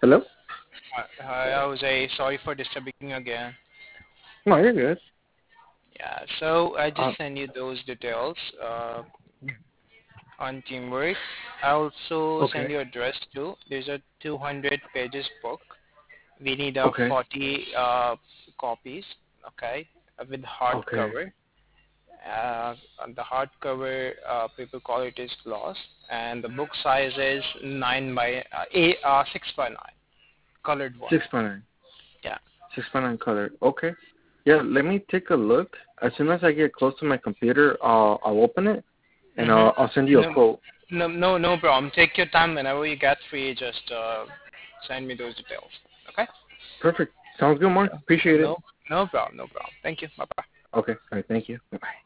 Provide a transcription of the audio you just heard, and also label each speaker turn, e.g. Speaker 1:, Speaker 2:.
Speaker 1: Hello?
Speaker 2: Hi, Jose. Sorry for disturbing again.
Speaker 1: No, you're good.
Speaker 2: Yeah, so I just
Speaker 1: Uh,
Speaker 2: send you those details on Teamwork. I also send
Speaker 1: okay.
Speaker 2: you address too. There's a 200 pages book. We need a
Speaker 1: Okay.
Speaker 2: 40 copies, okay, with
Speaker 1: Okay.
Speaker 2: hardcover. On the hardcover, people call it is gloss, and the book size is 6 by 9, colored one.
Speaker 1: 6x9.
Speaker 2: Yeah.
Speaker 1: 6x9 color. Okay. Yeah, let me take a look. As soon as I get close to my computer, I'll open it and
Speaker 2: Mhm.
Speaker 1: I'll send you a
Speaker 2: No,
Speaker 1: quote.
Speaker 2: no problem. Take your time whenever you get free. Just send me those details. Okay?
Speaker 1: Perfect. Sounds good, Mark.
Speaker 2: Yeah.
Speaker 1: Appreciate it.
Speaker 2: No, no problem. No problem. Thank you. Bye bye.
Speaker 1: Okay. All right. Thank you. Bye.